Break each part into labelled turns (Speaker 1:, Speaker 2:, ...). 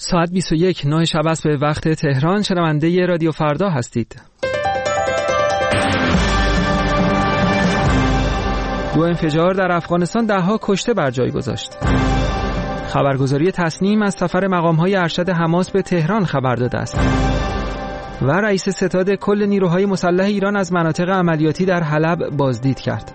Speaker 1: ساعت 21 9 شب است به وقت تهران. شنونده رادیو فردا هستید. دو انفجار در افغانستان 10 کشته بر جای گذاشت. خبرگزاری تصنیم از سفر مقام‌های ارشد حماس به تهران خبر داده است. و رئیس ستاد کل نیروهای مسلح ایران از مناطق عملیاتی در حلب بازدید کرد.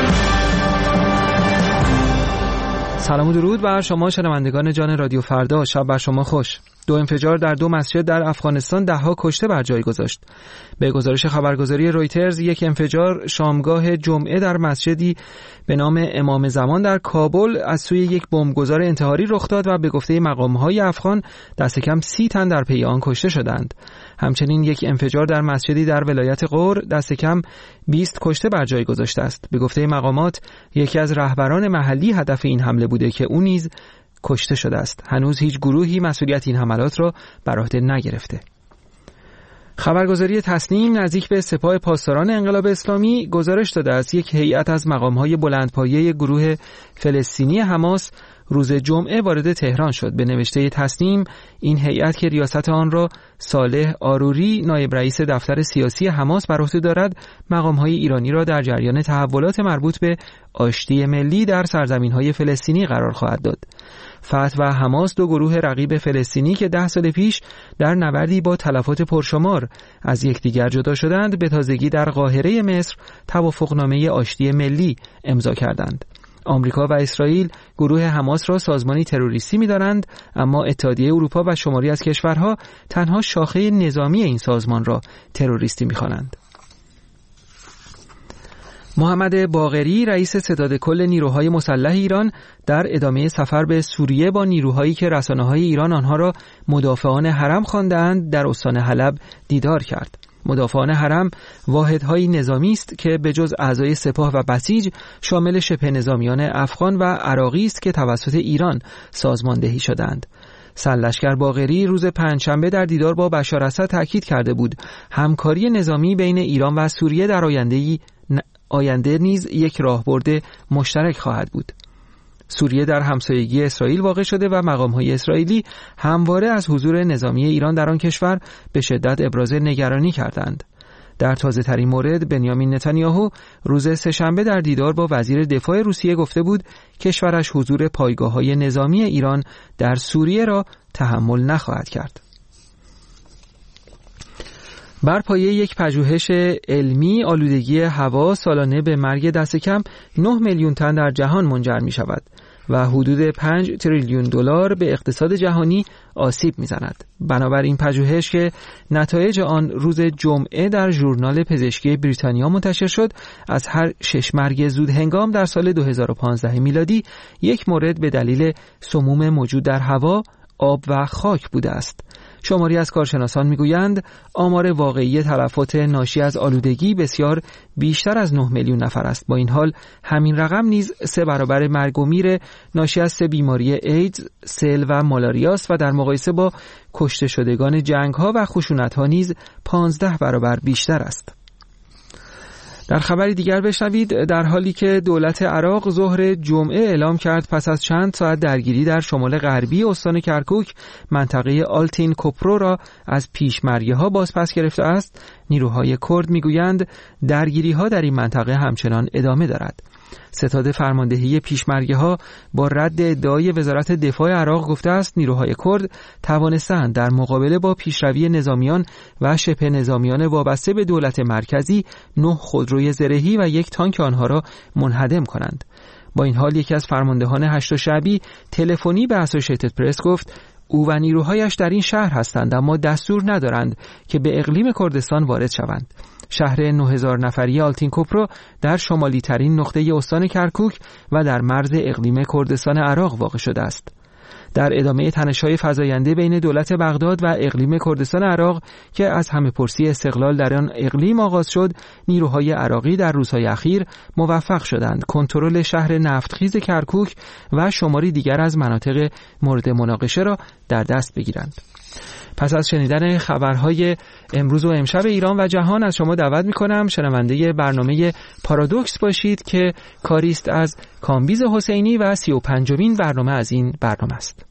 Speaker 1: سلام و درود بر شما شنوندگان جان رادیو فردا، شب بر شما خوش. دو انفجار در دو مسجد در افغانستان 10 کشته بر جای گذاشت. به گزارش خبرگزاری رویترز، یک انفجار شامگاه جمعه در مسجدی به نام امام زمان در کابل از سوی یک بمبگذار انتحاری رخ داد و به گفته مقام‌های افغان دست کم 30 تن در پی آن کشته شدند. همچنین یک انفجار در مسجدی در ولایت غور دست کم 20 کشته بر جای گذاشته است. به گفته مقامات یکی از رهبران محلی هدف این حمله بوده که او نیز کشته شده است. هنوز هیچ گروهی مسئولیت این حملات را بر عهده نگرفته. خبرگزاری تصنیم نزدیک به سپاه پاسداران انقلاب اسلامی گزارش داده است یک هیئت از مقام‌های بلندپایه گروه فلسطینی حماس روز جمعه وارد تهران شد. به نوشته تصنیم، این هیئت که ریاست آن را صالح آروری نایب رئیس دفتر سیاسی حماس بر عهده دارد، مقام‌های ایرانی را در جریان تحولات مربوط به آشتی ملی در سرزمین‌های فلسطینی قرار خواهد داد. فتح و حماس دو گروه رقیب فلسطینی که 10 سال پیش در نبردی با تلفات پرشمار از یکدیگر جدا شدند، به تازگی در قاهره مصر توافقنامه آشتی ملی امضا کردند. آمریکا و اسرائیل گروه حماس را سازمانی تروریستی می‌دانند، اما اتحادیه اروپا و شماری از کشورها تنها شاخه نظامی این سازمان را تروریستی می‌خوانند. محمد باقری رئیس ستاد کل نیروهای مسلح ایران در ادامه سفر به سوریه با نیروهایی که رسانه‌های ایران آنها را مدافعان حرم خواندند در استان حلب دیدار کرد. مدافعان حرم واحدهای نظامی است که به جز اعضای سپاه و بسیج شامل شبه نظامیان افغان و عراقی است که توسط ایران سازماندهی شدند. سرلشکر باقری روز پنجشنبه در دیدار با بشار اسد تاکید کرده بود همکاری نظامی بین ایران و سوریه در آینده نیز یک راهبرد مشترک خواهد بود. سوریه در همسایگی اسرائیل واقع شده و مقام‌های اسرائیلی همواره از حضور نظامی ایران در آن کشور به شدت ابراز نگرانی کردند. در تازه‌ترین مورد بنیامین نتانیاهو روز سه‌شنبه در دیدار با وزیر دفاع روسیه گفته بود کشورش حضور پایگاه‌های نظامی ایران در سوریه را تحمل نخواهد کرد. بر پایه یک پژوهش علمی، آلودگی هوا سالانه به مرگ دست کم 9 میلیون تن در جهان منجر می شود و حدود 5 تریلیون دلار به اقتصاد جهانی آسیب می زند. بنابراین پژوهش که نتایج آن روز جمعه در ژورنال پزشکی بریتانیا منتشر شد، از هر 6 مرگ زود هنگام در سال 2015 میلادی یک مورد به دلیل سموم موجود در هوا، آب و خاک بوده است. شماری از کارشناسان میگویند آمار واقعی تلفات ناشی از آلودگی بسیار بیشتر از 9 میلیون نفر است. با این حال همین رقم نیز 3 برابر مرگ و میر ناشی از 3 بیماری ایدز، سل و مالاریا است و در مقایسه با کشته شدگان جنگ‌ها و خشونت‌ها نیز 15 برابر بیشتر است. در خبری دیگر بشنوید در حالی که دولت عراق ظهر جمعه اعلام کرد پس از چند ساعت درگیری در شمال غربی استان کرکوک منطقه آلتین کوپرو را از پیشمرگی‌ها بازپس گرفته است، نیروهای کرد میگویند درگیری‌ها در این منطقه همچنان ادامه دارد. ستاد فرماندهی پیشمرگی‌ها با رد ادعای وزارت دفاع عراق گفته است نیروهای کرد توانستند در مقابله با پیشروی نظامیان و شبه نظامیان وابسته به دولت مرکزی 9 خودروی زرهی و 1 تانک آنها را منهدم کنند. با این حال یکی از فرماندهان هشت شعبی تلفنی به اسوسییتد پرس گفت او و نیروهایش در این شهر هستند اما دستور ندارند که به اقلیم کردستان وارد شوند. شهر 9000 نفری آلتین کوپرو در شمالی ترین نقطه استان کرکوک و در مرز اقلیم کردستان عراق واقع شده است. در ادامه تنش‌های فزاینده بین دولت بغداد و اقلیم کردستان عراق که از همه پرسی استقلال در آن اقلیم آغاز شد، نیروهای عراقی در روزهای اخیر موفق شدند کنترل شهر نفتخیز کرکوک و شماری دیگر از مناطق مورد مناقشه را در دست بگیرند. پس از شنیدن خبرهای امروز و امشب ایران و جهان از شما دعوت می‌کنم شنونده برنامه پارادوکس باشید که کاریست از کامبیز حسینی و 35مین برنامه از این برنامه است.